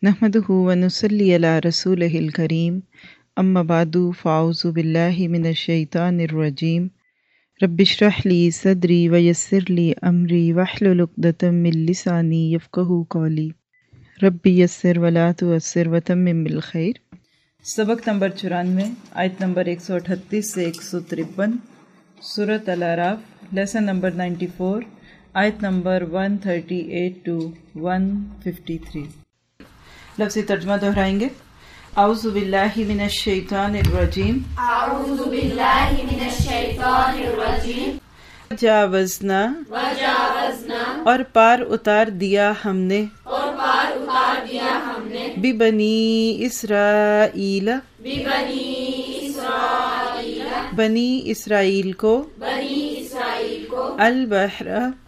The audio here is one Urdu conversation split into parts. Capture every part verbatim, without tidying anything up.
نحمدہ ونصلی علی رسولہ الکریم، اما بعد فاعوذ باللہ من الشیطان الرجیم۔ رب اشرح لی صدری ویسر لی امری واحلل عقدۃ من لسانی یفقہوا قولی۔ رب یسر ولا تعسر وتمم بالخیر۔ سبق نمبر چورانوے، آیت نمبر ایک سو اٹھتیس سے ایک سو ترپن، سورۃ الاعراف، لیسن نمبر نائنٹی فور، آیت number one thirty eight to one fifty three. لفظی ترجمہ دہرائیں گے۔ اعوذ باللہ من الشیطان الرجیم، اعوذ باللہ من الشیطان الرجیم، وجاوزنا وجاوزنا اور پار اتار دیا ہم نے، اور پار اتار دیا ہم نے، ببنی اسرائیل ببنی اسرائیل بنی اسرائیل کو، بنی اسرائیل کو، البحر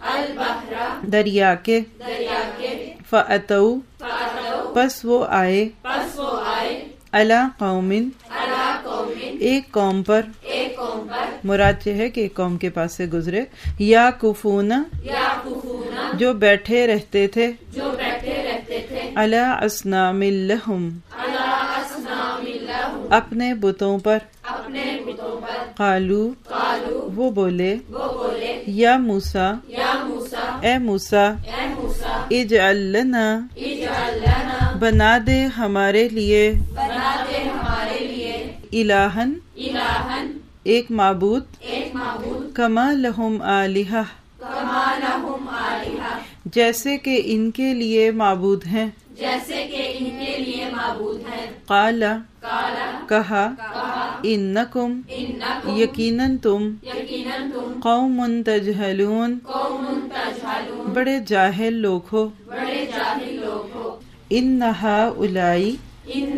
البحر دریا کے، دریا کے، فأتوا فاتو پس وہ آئے، پس وہ آئے، علی قوم علی قوم ایک قوم پر، ایک قوم پر، مراد یہ ہے کہ ایک قوم کے پاس سے گزرے، یا کفون یعکفون جو بیٹھے رہتے تھے، جو بیٹھے رہتے تھے، علی اصنام لہم علی اصنام لہم اپنے بتوں پر، اپنے بتوں پر، قالو قالو وہ بولے، وہ بولے، یا موسیٰ یا موسیٰ اے موسیٰ، اے موسیٰ اجعل لنا اجعل لنا بنا دے ہمارے لیے، بنا دے ہمارے لیے، الہن الہن ایک معبود، ایک معبود، کما لہم آلہہ کما لہم آلہہ جیسے کہ ان کے لیے معبود ہیں، جیسے کہ ان کے لیے معبود ہیں، قال قالا کہا، کہا، انکم انکم یقیناً تم، یقیناً تم قوم تجہلون قوم تجہلون بڑے جاہل لوگ ہو، بڑے جاہل لوگ ہو، ان ہؤلائی ان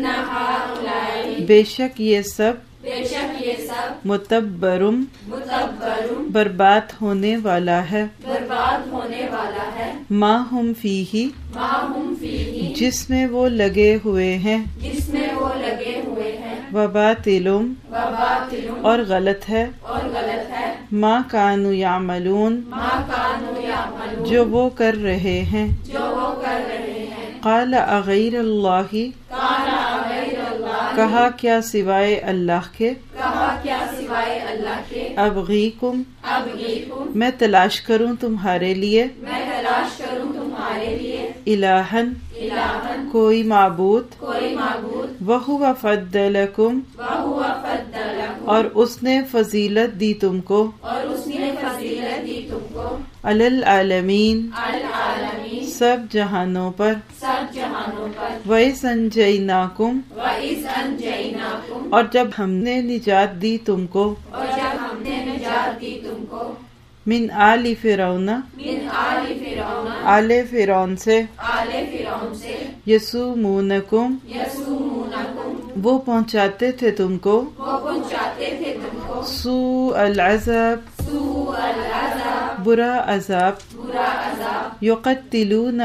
ہؤلاء بے شک یہ سب، بے شک یہ سب، متبرم متبرم برباد ہونے والا ہے، برباد ہونے والا ہے، ما ہم فیہ ما ہم فیہ جس میں وہ لگے ہوئے ہیں، جس میں وہ لگے ہوئے ہیں، وباطلم وباطل اور غلط ہے، اور غلط ہے، ما کانوا یعملون ما کانوا یعملون جو وہ کر رہے ہیں، جو وہ کر رہے ہیں، قال اغیر اللہ قال غیر اللہ کہا کیا سوائے اللہ کے، کہا کیا سوائے اللہ کے، ابغیکم ابغیکم میں تلاش کروں تمہارے لیے، میں تلاش کروں تمہارے لیے، الہن الہن کوئی معبود، کوئی معبود، وہو فضلکم وہو فضلکم اور اس نے فضیلت دی تم کو، اور اس نے فضیلت دی تم کو، علی العالمین العالمین سب جہانوں پر، سب جہانوں پر، وَإِذْ أَنْجَيْنَاكُمْ وَإِذْ أَنْجَيْنَاكُمْ اور جب ہم نے نجات دی تم کو، اور جب ہم نے نجات دی تم کو، من آل فرعون من آل فرعون آل فرعون سے، آل فرعون سے، یسومونکم یسومونکم وہ پہنچاتے تھے تم کو، وہ پہنچاتے تھے تم کو، سوء العذاب سوء العذاب برا عذاب، برا عذاب، یقتلون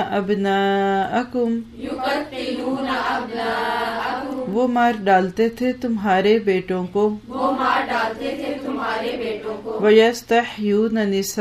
ابناءکم یقتلون ابناءکم وہ مار ڈالتے تھے تمہارے بیٹوں کو، وہ مار ڈالتے تھے تمہارے بیٹوں کو، ویستحیون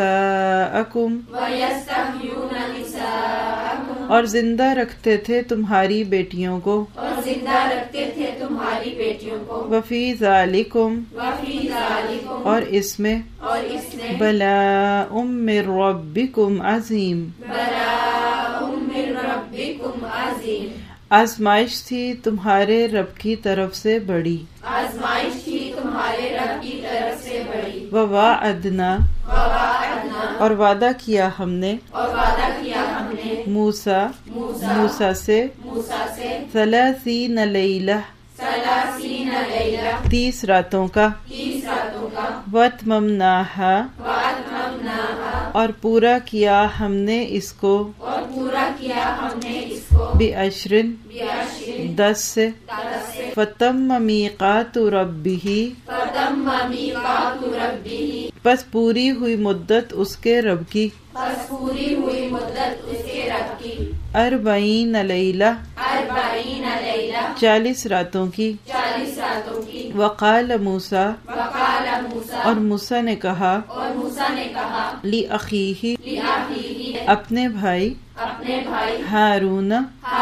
نساءکم وَيَسْتَحْيُونَ نِسَاءَكُمْ اور زندہ رکھتے تھے تمہاری بیٹیوں کو، اور زندہ رکھتے تھے تمہاری بیٹیوں کو، وفی ذالکم وَفِي ذَلِكُمْ اور اس میں، اور اس میں، بلاء من ربکم عظیم بَلَاءٌ مِّن رَّبِّكُمْ عَظِيمٌ آزمائش تھی تمہارے رب کی طرف سے بڑی، آزمائش تھی تمہارے رب کی طرف سے بڑی، وواعدنا وَوَعَدْنَا اور وعدہ کیا ہم نے، اور وعدہ کیا ہم نے، موسیٰ موسیٰ موسیٰ سے، موسیٰ سے، ثلاثین لیلہ ثلاثین لیلہ تیس راتوں کا، تیس راتوں کا، واتممناہا وَأَتْمَمْنَاهَا اور پورا کیا ہم نے اس کو، اور پورا کیا ہم نے اس کو، بعشرن بعشر دس سے، دس سے، فتم میقات ربہ فَتَمَّ مِيقَاتُ رَبِّهِ پس پوری ہوئی مدت اس کے رب کی، پس پوری ہوئی مدت اس کے رب کی، اربعین لیلہ اربعین لیلہ چالیس راتوں کی، چالیس راتوں کی، وقال موسیٰ وقال موسیٰ اور موسیٰ نے کہا، اور موسیٰ نے کہا، لأخیہ لأخیہ اپنے بھائی اپنے بھائی ہارون ہارون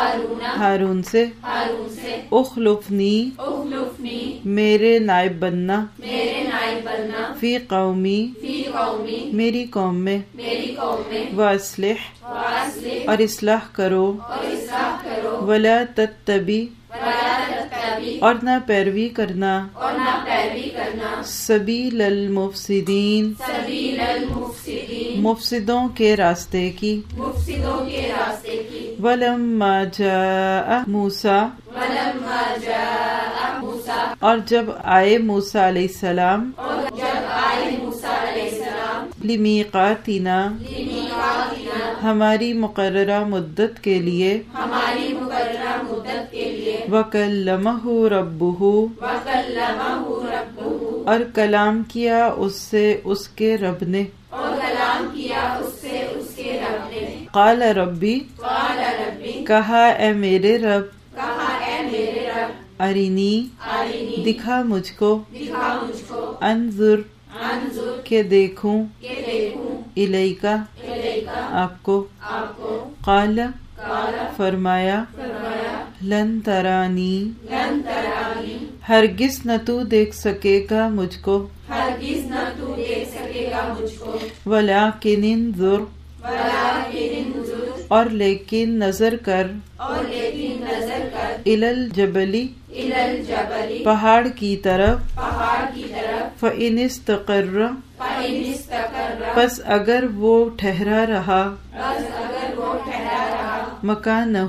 ہارون سے हारून से اخلفنی उखलुफनी میرے نائب بننا मेरे नायब बनना فی قومی फी कौमी میری قوم میں मेरी कौम में واصلح वास्लिह اور اصلاح کرو और इस्लाह करो ولا تتبی वला तत्तबी اور نہ پیروی کرنا और ना पैरवी करना سبیل المفسدین सबील मुफसिदीन مفسدوں کے راستے کی मुफसिदों के रास्ते की ولما جاء موسیٰ वलम्मा जाअ मूसा اور جب آئے موسیٰ علیہ السلام और जब आए मूसा अलैहिस्सलाम لمیقاتنا लिमीकातिना ہماری مقررہ مدت کے لیے हमारी मुकर्ररा मुद्दत के लिए وکلمہ ربہ वकल्लमहु रब्बुहु اور کلام کیا اس سے اس کے رب نے और कलाम किया उससे उसके रब ने قال ربی قال रब्बी کہا اے میرے رب कहा ए मेरे रब ارینی आरिनी دکھا مجھ کو दिखा मुझको انظر अंजुर کہ دیکھوں के देखूं الیکا इलेका آپ کو आपको قال काल فرمایا फरमाया لن ترانی लन तरानी ہرگز نہ تو دیکھ سکے گا مجھ کو हरगिज न तू देख सकेगा मुझको ولیکن انظر वलाकिन इंजुर اور لیکن نظر کر और लेकिन नजर कर الی الجبل इलल जबली پہاڑ کی طرف पहाड़ की तरफ فإن استقر فإن استقر پس اگر وہ ٹھہرا رہا बस अगर वो ठहरा रहा مکانہ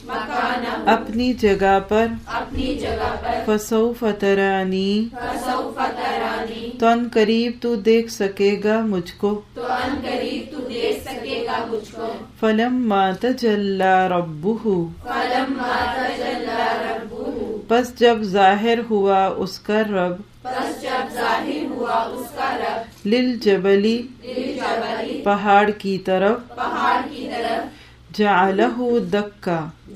मकाना اپنی جگہ پر अपनी जगह पर فسوف ترانی फसौफ तरानी تو ان قریب تو دیکھ سکے گا مجھ کو तो अन करीब तू देख सकेगा मुझको فلما تجلی ربہ फलम्मा तजल्ला रब्बुहु پس جب ظاہر ہوا اس کا رب बस जब जाहिर हुआ उसका रब للجبل लिलजबली پہاڑ کی طرف पहाड़ की तरफ جعلہ دکا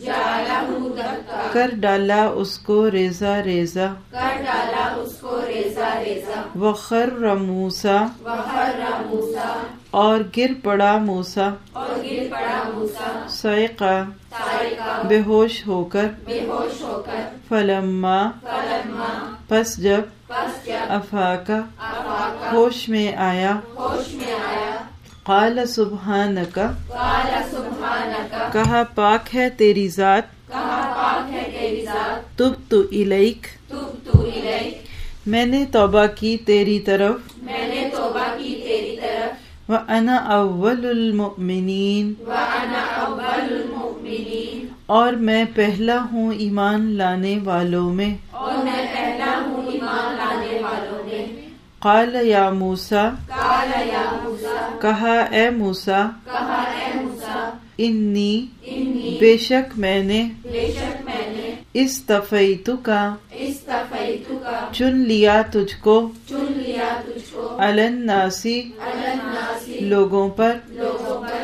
जालहु दक्का کر ڈالا اس کو ریزہ ریزہ कर डाला उसको रेजा रेजा وخر موسیٰ वखर मूसा اور گر پڑا موسیٰ और गिर पड़ा मूसा صعقہ सारिका بے ہوش ہو کر बेहोश होकर فلما फलम्मा پس جب पस जब افاقہ अफाका ہوش میں آیا होश में आया قال سبحانک काल सुब्हानक کہا پاک ہے تیری ذات कहा पाक है तेरी जात تبت الیک तुब तू इलैक میں نے توبہ کی تیری طرف मैंने तौबा की तेरी तरफ وَأَنَا أَوَّلُ الْمُؤْمِنِينَ वअना अव्वलुल मुमिनीन اور میں پہلا ہوں ایمان لانے والوں میں और मैं पहला हूँ ईमान लाने वालों में قال یا موسیٰ काल या मूसा کہا اے موسیٰ कहा ए मूसा انی इन्नी بے شک میں نے बेशक मैंने استفیتک इस्तफैतुका چن لیا تجھ کو चुन लिया तुझको علی الناس अलन्नासी لوگوں پر लोगों पर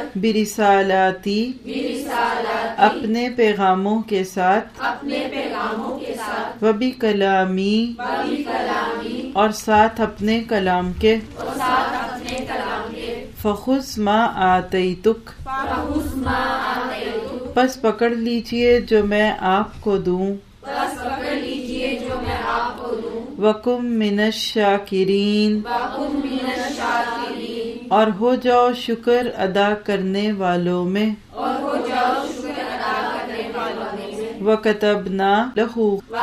برسالاتی बिरिसालाती اپنے پیغاموں کے ساتھ अपने पैगामों के साथ وبکلامی बड़ी कलामी اور ساتھ اپنے کلام کے और साथ अपने कलाम के فخذ ما آتیتک फहुस मा आतैतु پس پکڑ لیجئے جو میں آپ کو دوں बस पकड़ लीजिए जो मैं आपको दूं وَكُم مِّنَ الشَّاكِرِينَ वकुन मिनश शाकिरीन اور ہو جاؤ شکر ادا کرنے والوں میں और हो जाओ शुक्र अदा करने वालों में وَكَتَبْنَا لَهُ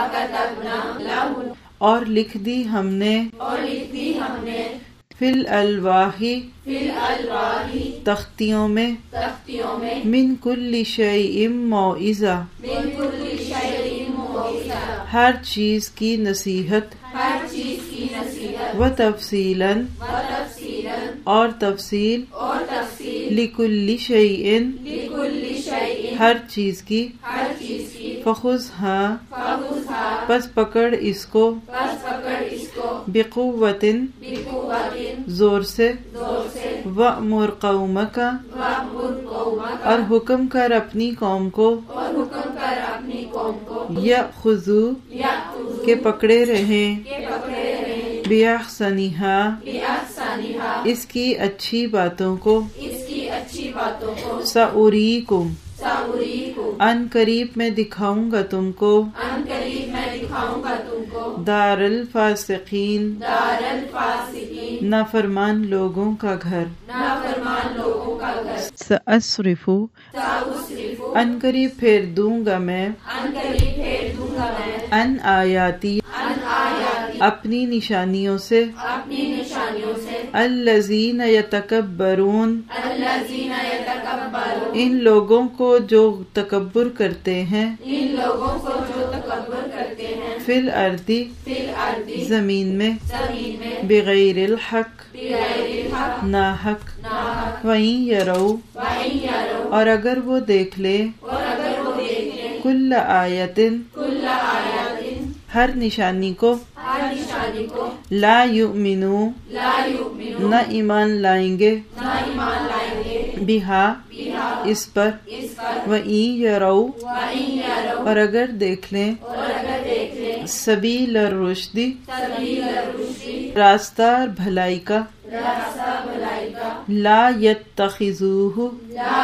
वकतबना लहु اور لکھ دی ہم نے और लिख दी हमने فی الالواح फिल अलवाही تختیوں میں तख्तियों में من کل شیء موعظہ मिन कुल्ली शैइन मौइज़ा ہر چیز کی نصیحت हर चीज की नसीहत و تفصیلا व तफसीलन اور تفصیل और तफसील لکل شیء लिकुल्ली शैइन ہر چیز کی हर चीज की فخذھا फहुज़हा پس پکڑ اس کو बस पकड़ इसको بقوت बिकुव्वतिन زور سے जोर से وَأْمُرْ قَوْمَكَ वअमुर कौमक اور حکم کر اپنی قوم کو और हुक्म कर अपनी कौम को یأخذوا याखुज़ू کہ پکڑے رہیں के पकड़े रहे بِأَحْسَنِہَا बिअहसनिहा اس کی اچھی باتوں کو इसकी अच्छी बातों को سَأُرِيكُمْ साउरीकुम ان قریب میں دکھاؤں گا تم کو ان قریب میں دکھاؤں گا تم کو دار الفاسقین دار الفاسقین نافرمان لوگوں کا گھر نافرمان لوگوں کا گھر سأصرف سأصرف ان قریب پھیر دوں گا میں ان قریب پھیر دوں گا میں ان آیاتی ان آیاتی اپنی نشانیوں سے اپنی نشانیوں سے الذین یتکبرون الذین یتکبرون ان لوگوں کو جو تکبر کرتے ہیں ان لوگوں کو جو تکبر کرتے ہیں فی الارض فی الارض زمین میں زمین میں بغیر الحق بغیر الحق ناحق ناحق وَإِن یروا وَإِن یروا اور اگر وہ دیکھ لے اور اگر وہ دیکھیں کل آیتن کل آیات ہر نشانی کو ہر نشانی کو لا یؤمنو لا یؤمنون نہ ایمان لائیں گے نہ ایمان لائیں گے بہا بہا اس پر اس پر وَإِن یروا وَإِن یروا اور اگر دیکھ لیں اور اگر دیکھ لیں سبیل الرشد سبیل الرشد راستہ بھلائی کا راستہ بھلائی کا لا یتخذوہ لا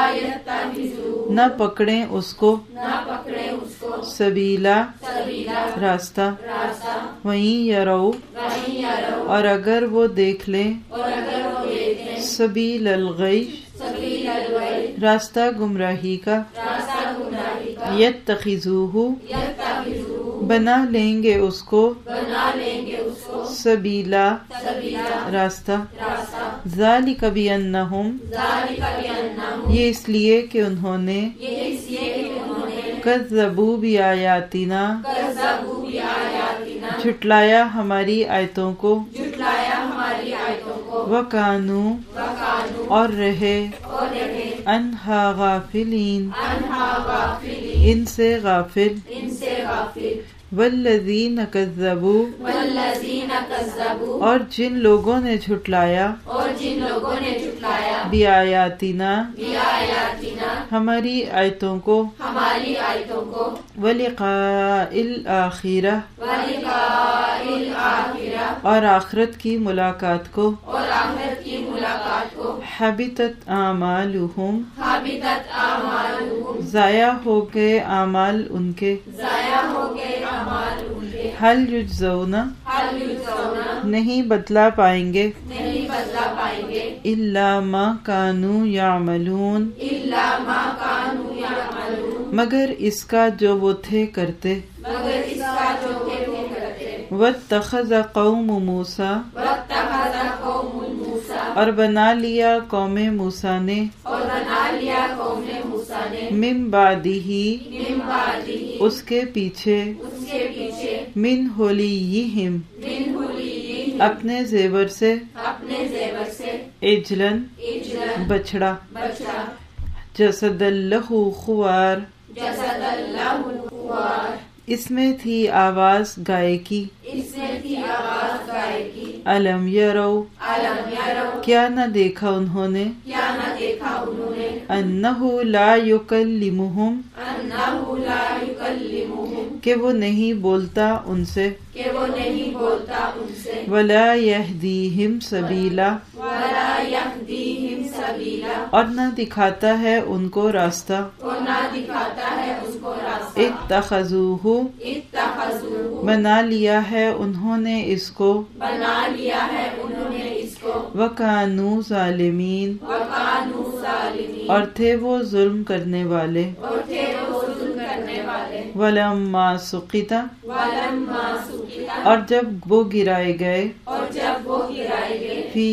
یتخذوہ نہ پکڑیں اس کو نہ پکڑے اس کو سبیلا سبیلا راستہ راستہ وہیں یرو وَإِن یروا اور اگر وہ دیکھ لیں اور اگر وہ دیکھیں سبیل الغی سبیل الویل راستہ گمراہی کا راستہ گمراہی کا یتخذوہ یتخذوہ بنا لیں گے اس کو بنا لیں گے اس کو سبیلا سبیلا راستہ راستہ ذالک بانہم ذالک بانہم یہ اس لیے کہ انہوں نے یہ اس لیے کہ انہوں نے کذبوا بآیاتنا کذبوا بآیاتنا جھٹلایا ہماری آیتوں کو جھٹلایا ہماری آیتوں کو وکانوا وکانوا اور رہے اور رہے انہا غافلین انہا غافلین ان سے غافل ان سے غافل والذین کذبوا والذین کذبوا اور جن لوگوں نے جھٹلایا اور جن لوگوں نے جھٹلایا بآیاتنا بآیاتنا ہماری آیتوں کو ہماری آیتوں کو ولقاء الآخرہ ولقاء الآخرہ اور آخرت کی ملاقات کو اور آخرت کی ملاقات کو حبطت اعمالہم حبطت اعمالہم ضائع ہو گئے اعمال ان کے ضائع ہو گئے اعمال ان کے حل یجزون حل یجزون نہیں بدلا پائیں گے نہیں بدلا پائیں گے الا ما کانوا یعملون الا ما كانوا يعملون مگر اس کا جو وہ تھے کرتے مگر اس کا جو وہ تھے کرتے واتخذ قوم موسیٰ واتخذ قوم موسیٰ اور بنا لیا قوم موسیٰ نے اور بنا لیا قوم موسیٰ نے من بعدہ من بعدہ اس کے پیچھے اس کے پیچھے من حلیہم من حلیہم اپنے زیور سے اپنے زیور سے عجلن عجلن بچڑا بچڑا جسد لہ خوار جسد اللہ الخوار اس میں تھی آواز گائے کی اس میں تھی آواز گائے کی الم یرو علم یرو کیا نہ دیکھا انہوں نے کیا نہ دیکھا انہوں نے انہ لا یکلمہم انہ لا یکلمہم کہ وہ نہیں بولتا ان سے کہ وہ نہیں بولتا ان سے ولا یہدیہم سبیلا ولا یہدیہم سبیلا اور نہ دکھاتا ہے ان کو راستہ اور نہ دکھاتا ہے اس کو راستہ اتخذوہ اتخذوہ بنا لیا ہے انہوں نے اس کو بنا لیا ہے انہوں نے اس کو وکانوا ظالمین وکانوا ظالمین اور تھے وہ ظلم کرنے والے اور تھے وہ ظلم کرنے والے ولما سقط ولما سقط اور جب وہ گرائے گئے اور جب وہ گرائے گئے فی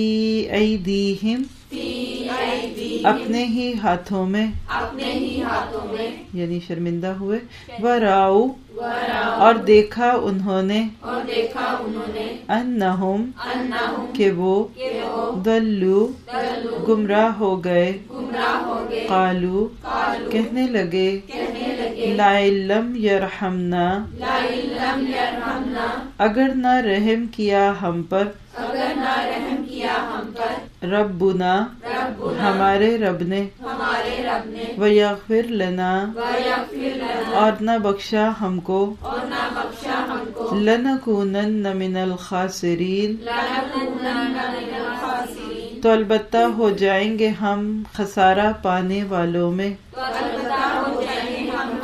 ایدیہم فی ایدیہم اپنے ہی ہاتھوں میں اپنے ہی ہاتھوں میں یعنی شرمندہ ہوئے وراؤ وراؤ اور دیکھا انہوں نے اور دیکھا انہوں نے انہم انہم کہ وہ کہ وہ ضلوا ضلوا گمراہ ہو گئے گمراہ ہو گئے قالو قالوا کہنے لگے کہنے لگے لئن لم یرحمنا لئن لم یرحمنا اگر نہ رحم کیا ہم پر اگر نہ رحم کیا ہم پر ربنا ربنا ہمارے رب نے ہمارے رب نے ویغفر لنا ویغفر لنا اور نہ بخشا ہم کو اور نہ بخشا ہم کو لنکونن من الخاسرین لنکونن من الخاسرین تو البتہ ہو جائیں گے ہم خسارہ پانے والوں میں تو البتہ ہو جائیں گے ہم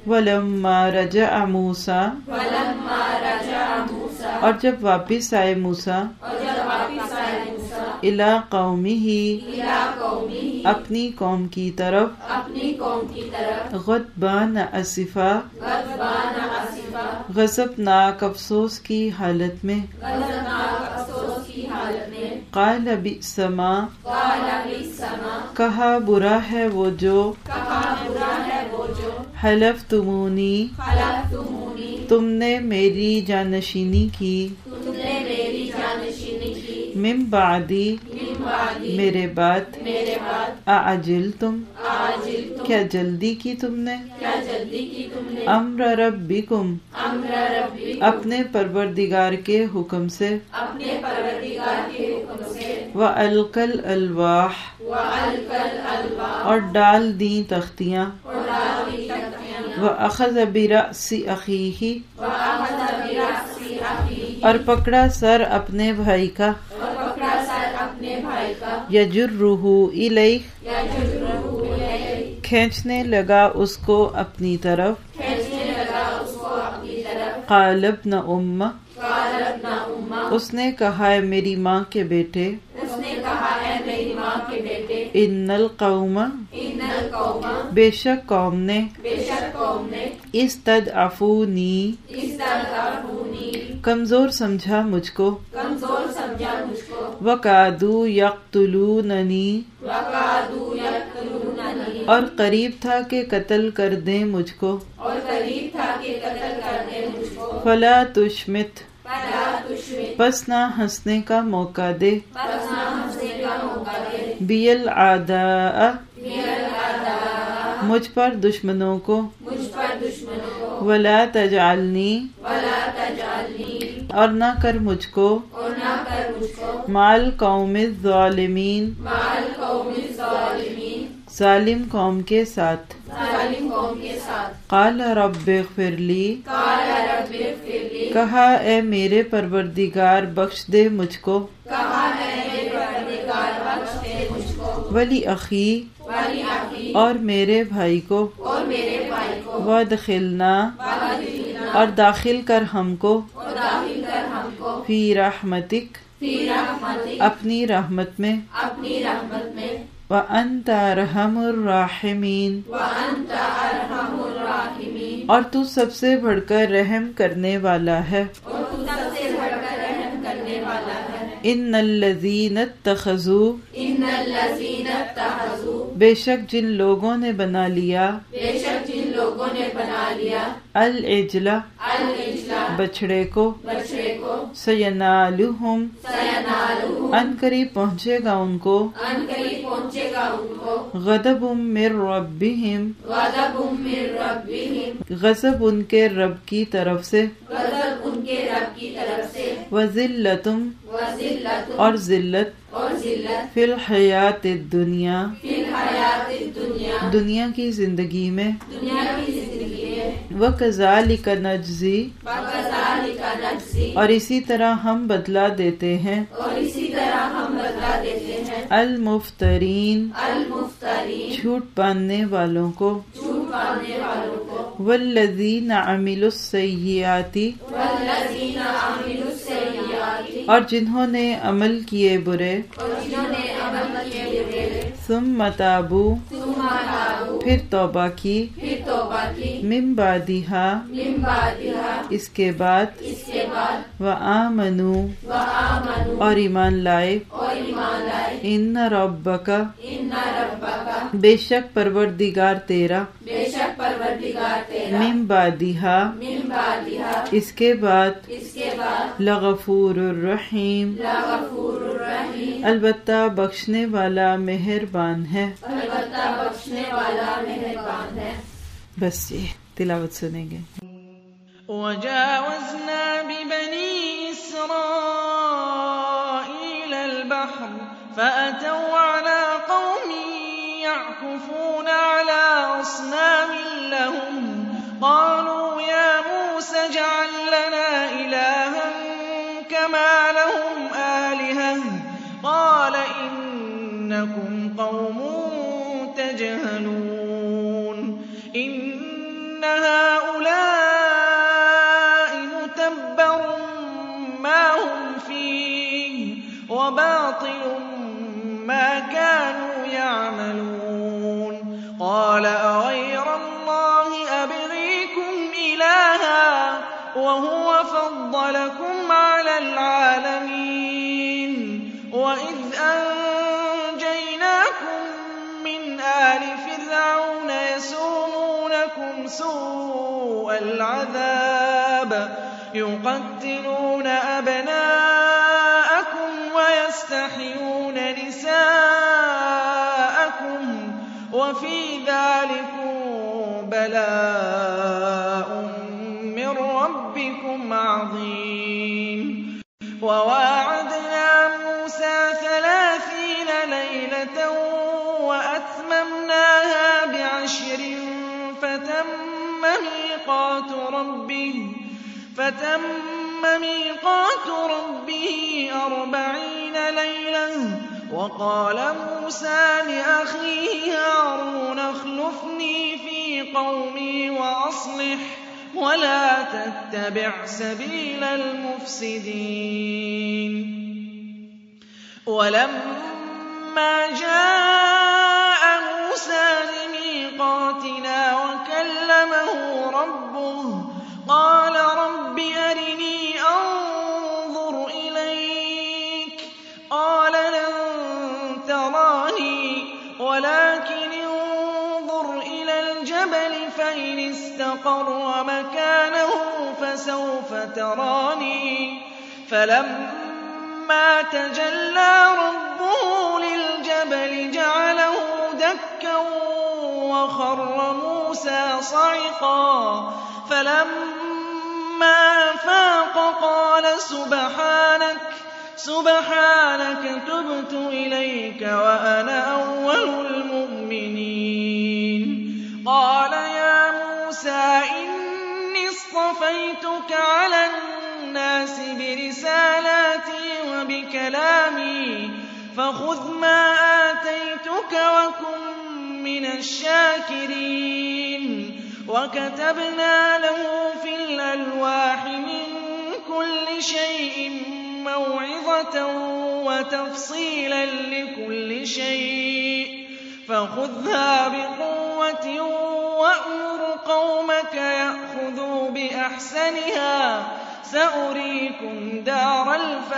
وَلَمَّا رَجَعَ مُوسَى وَلَمَّا رَجَعَ موسیٰ اور جب واپس آئے موسیٰ اور جب واپس آئے موسیٰ اِلیٰ قَوْمِهِ اِلیٰ قومہ اپنی قوم کی طرف اپنی قوم کی طرف غضبان اسفا غضبان آصفا غضبناک افسوس کی حالت میں غضبناک افسوس کی حالت میں قال بئس ما قال بئس ما کہا برا ہے وہ جو کہا برا ہے وہ جو حلفتمونی خلفتمونی تم نے میری جانشینی کی تم نے میری جانشینی کی من بعدی من بعدی میرے بعد میرے بعد اعجلتم عاجل تم کیا جلدی کی تم نے کیا جلدی کی تم نے امر ربکم امر ربی اپنے پروردگار کے حکم سے اپنے پروردگار کے حکم سے وَأَلْقَى الْأَلْوَاحَ وَأَلْقَى الْأَلْوَاحَ اور ڈال دیں تختیاں اور ڈال دی تختیاں وَأَخَذَ بِرَأْسِ أَخِيهِ وَأَخَذَ بِرَأْسِ أَخِيهِ اور پکڑا سر اپنے بھائی کا اور پکڑا سر اپنے بھائی کا یجرہ الیہ یجرہ الیہ کھینچنے لگا اس کو اپنی طرف کھینچنے لگا اس کو اپنی طرف قال ابن ام قال ابن امہ اس نے کہا ہے میری ماں کے بیٹے اس نے کہا ہے میری ماں کے بیٹے ان القوم ان القوم بے شک قوم نے بے شک قوم نے استضعفونی استضعفونی کمزور سمجھا مجھ کو کمزور سمجھا مجھ کو وقعدوا یقتلوننی وقعدوا یقتلوننی اور قریب تھا کہ قتل کر دیں مجھ کو اور قریب تھا کہ قتل کر دیں مجھ کو فلا تشمت فلا تشمت پس نہ ہنسنے کا موقع دے پس نہ ہنسنے کا موقع دے بی العداء بی العداء مجھ پر دشمنوں کو مجھ پر دشمنوں کو ولا تجعلنی ولا تجعلنی اور نہ کر مجھ کو اور نہ کر مجھ کو مال قوم الظالمین مال قوم الظالمین ظالم قوم کے ساتھ ظالم قوم کے ساتھ قال رب اغفر لی قال رب اغفر لی کہا اے میرے پروردگار بخش دے مجھ کو کہا ہے میرے پروردگار بخش دے مجھ کو ولی اخی ولی اخی اور میرے بھائی کو اور میرے بھائی کو وادخلنا وادخلنا اور داخل کر ہم کو اور داخل کر ہم کو فی رحمتک فی رحمتک اپنی رحمت میں اپنی رحمت میں وانت ارحم الراحمین وانت ارحم الراحمین اور تو سب سے بڑھ کر رحم کرنے والا ہے اور تو سب سے بڑھ کر رحم کرنے والا ہے ان الذین اتخذوا ان الذین اتخذوا بے شک جن لوگوں نے بنا لیا بے شک جن لوگوں نے بنا لیا العجل العجل بچڑے کو بچڑے کو سینالہم سینالہم ان قریب پہنچے گا ان کو ان قریب پہنچے گا ان کو غضب من ربہم غضب من ربہم غضب ان کے رب کی طرف سے غضب ان کے رب کی طرف سے وذلتم وذلت اور ذلت اور ذلت فی الحیات الدنیا فی الحیات الدنیا دنیا کی زندگی میں دنیا کی زندگی میں وکذالک نجزی وکذالک نجزی اور اسی طرح ہم بدلہ دیتے ہیں اور اسی طرح ہم بدلہ دیتے ہیں المفترین المفترین جھوٹ باندھنے والوں کو جھوٹ باندھنے والوں کو والذین عملوا السیئات والذین عملوا السیئات اور جنہوں نے عمل کیے برے اور جنہوں نے عمل کیے برے ثم تابوا ثم تابوا پھر توبہ کی پھر توبہ کی من بعدہا من بعدہا اس کے بعد اس کے بعد وآمنوا وآمنوا اور ایمان لائے اور ایمان لائے ان ربک ان ربک بے شک پروردگار تیرا بے شک پروردگار تیرا من بعدہا من بعدہا اس کے بعد اس کے بعد لغفور الرحیم لغفور الرحیم البتہ بخشنے والا مہربان ہے البتہ بخشنے والا مہربان ہے. بس یہ تلاوت سنیں گے. وجاوزنا ببني إسرائيل البحر فأتوا على قوم يعكفون على أصنام لهم قالوا يا موسى اجعل لنا إلها كما لهم آلهة قال إنكم قوم تجهلون إن إِنَّ هَٰؤُلَاءِ مُتَبَّرٌ مَّا هُمْ فِيهِ وَبَاطِلٌ مَّا كَانُوا يَعْمَلُونَ قَالَ أَغَيْرَ اللَّهِ أَبْغِيكُمْ إِلَٰهًا وَهُوَ فَضَّلَكُمْ عَلَى الْعَالَمِينَ وَإِذْ أَنجَيْنَاكُم مِّنْ آلِ فِرْعَوْنَ يَسُومُونَكُمْ سُوءَ الْعَذَابِ يُقَتِّلُونَ أَبْنَاءَكُمْ وَيَسْتَحْيُونَ نِسَاءَكُمْ وَفِي ذَٰلِكُم بَلَاءٌ مِّن رَّبِّكُمْ عَظِيمٌ وَوَاعَدْنَا مُوسَىٰ ثَلَاثِينَ لَيْلَةً وَأَتْمَمْنَاهَا بِعَشْرٍ فَتَمَّ مِيقَاتُ رَبِّهِ فَتَمَّ مِيقَاتُ رَبِّهِ أَرْبَعِينَ لَيْلَةً وَقَالَ مُوسَىٰ لِأَخِيهِ هَارُونَ اخْلُفْنِي فِي قَوْمِي وَأَصْلِحْ وَلَا تَتَّبِعْ سَبِيلَ الْمُفْسِدِينَ وَلَمَّا جَاءَ مُوسَىٰ لِمِيقَاتِنَا وَكَلَّمَهُ رَبُّهُ قَالَ رَبِّ أَرِنِي أَنظُرْ إِلَيْكَ قَالَ لَن تَرَانِي وَلَٰكِنِ انظُرْ إِلَى الْجَبَلِ فَإِنِ اسْتَقَرَّ مَكَانَهُ فَسَوْفَ تَرَانِي فَلَمَّا تَجَلَّىٰ رَبُّهُ لِلْجَبَلِ جَعَلَهُ دَكًّا وَخَرَّ مُوسَىٰ صَعِقًا فَلَمَّا أَفَاقَ قَالَ سُبْحَانَكَ سُبْحَانَكَ تُبْتُ إِلَيْكَ وَأَنَا أَوَّلُ الْمُؤْمِنِينَ قَالَ يَا مُوسَىٰ إِنِّي اصْطَفَيْتُكَ عَلَى النَّاسِ بِرِسَالَاتِي وَبِكَلَامِي فَخُذْ مَا آتَيْتُكَ وَكُن مِّنَ الشَّاكِرِينَ وَكَتَبْنَا لَهُ فِي الْأَلْوَاحِ مِن كُلِّ شَيْءٍ مَّوْعِظَةً وَتَفْصِيلًا لِّكُلِّ شَيْءٍ فَخُذْهَا بِقُوَّةٍ وَأْمُرْ قَوْمَكَ يَأْخُذُوا بِأَحْسَنِهَا سَأُرِيكُمْ دَارَ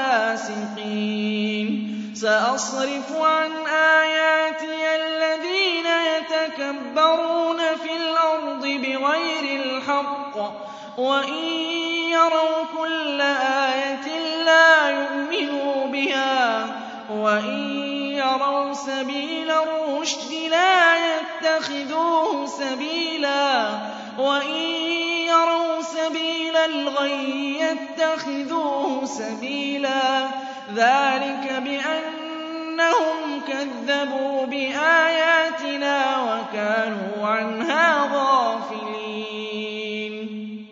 الْفَاسِقِينَ سَأَصْرِفُ عَنْ آيَاتِيَ الَّذِينَ يَتَكَبَّرُونَ فِي الْأَرْضِ بِغَيْرِ الْحَقِّ وَإِن يَرَوْا كُلَّ آيَةٍ لَّا يُؤْمِنُوا بِهَا وَإِن يَرَوْا سَبِيلَ الرُّشْدِ لَا يَتَّخِذُوهُ سَبِيلًا وَإِن يَرَوْا سَبِيلَ الْغَيِّ يَتَّخِذُوهُ سَبِيلًا ذَٰلِكَ بِأَنَّهُمْ كَذَّبُوا بِآيَاتِنَا وَكَانُوا عَنْهَا غَافِلِينَ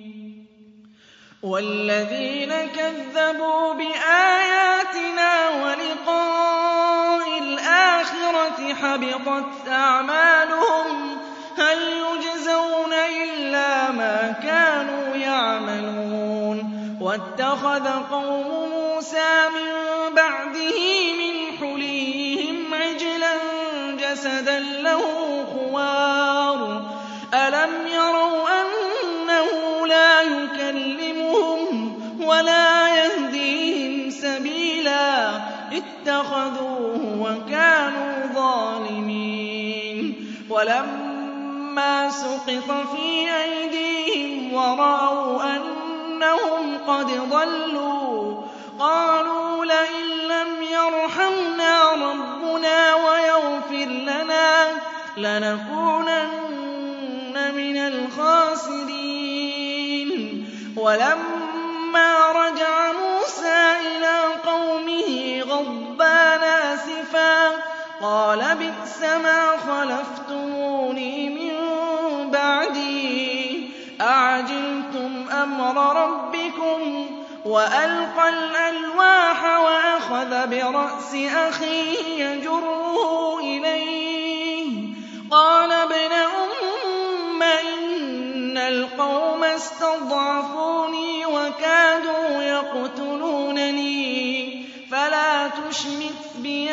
وَالَّذِينَ كَذَّبُوا بِآيَاتِنَا وَلِقَاءِ الْآخِرَةِ حَبِطَتْ أَعْمَالُهُمْ هَلْ يُجْزَوْنَ إِلَّا مَا كَانُوا يَعْمَلُونَ وَاتَّخَذَ قَوْمُ مُوسَىٰ مِن بَعْدِهِ مِنْ حُلِيِّهِمْ عِجْلًا جَسَدًا لَّهُ خُوَارٌ أَلَمْ يَرَوْا أَنَّهُ لَا يُكَلِّمُهُمْ وَلَا يَهْدِيهِمْ سَبِيلًا اتَّخَذُوهُ وَكَانُوا ظَالِمِينَ وَلَمَّا سُقِطَ فِي أَيْدِيهِمْ وَرَأَوْا أَنَّهُمْ قَدْ ضَلُّوا قَالُوا لَئِن لَّمْ يَرْحَمْنَا رَبُّنَا وَيَغْفِرْ لَنَا لَنَكُونَنَّ مِنَ الْخَاسِرِينَ وَلَمَّا رَجَعَ مُوسَىٰ إِلَىٰ قَوْمِهِ غَضْبَانَ أَسِفًا قَالَ بِئْسَمَا خَلَفْتُمُونِي مِن بَعْدِي أَعَجِلْتُمْ أَمْرَ رَبِّكُمْ وَأَلْقَى الْأَلْوَاحَ وَأَخَذَ بِرَأْسِ أَخِيهِ يَجُرُّهُ إِلَيْهِ قَالَ ابْنَ أُمَّ إِنَّ إِنَّ الْقَوْمَ اسْتَضْعَفُونِي وَكَادُوا يَقْتُلُونَنِي فَلَا تُشْمِتْ بِيَ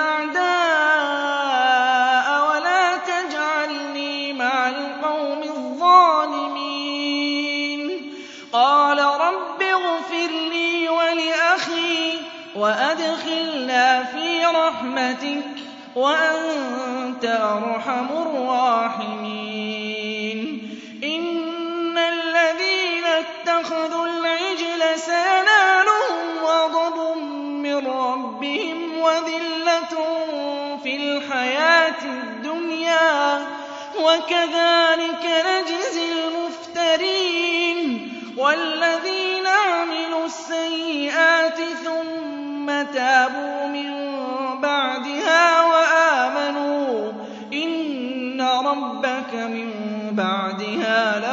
الْأَعْدَاءَ وَلَا تَجْعَلْنِي مَعَ الْقَوْمِ الظَّالِمِينَ قَالَ رَبِّ اغْفِرْ لِي وَلِأَخِي وَأَدْخِلْنَا فِي رَحْمَتِكَ وَأَنتَ أَرْحَمُ الرَّاحِمِينَ إِنَّ الَّذِينَ اتَّخَذُوا الْعِجْلَ سَيَنَالُهُمْ غَضَبٌ مِّن رَّبِّهِمْ وَذِلَّةٌ فِي الْحَيَاةِ الدُّنْيَا ۚ وَكَذَٰلِكَ نَجْزِي الْمُفْتَرِينَ وَالَّذِينَ عَمِلُوا السَّيِّئَاتِ ثُمَّ تَابُوا مِن بَعْدِهَا وَآمَنُوا إِنَّ رَبَّكَ مِن بَعْدِهَا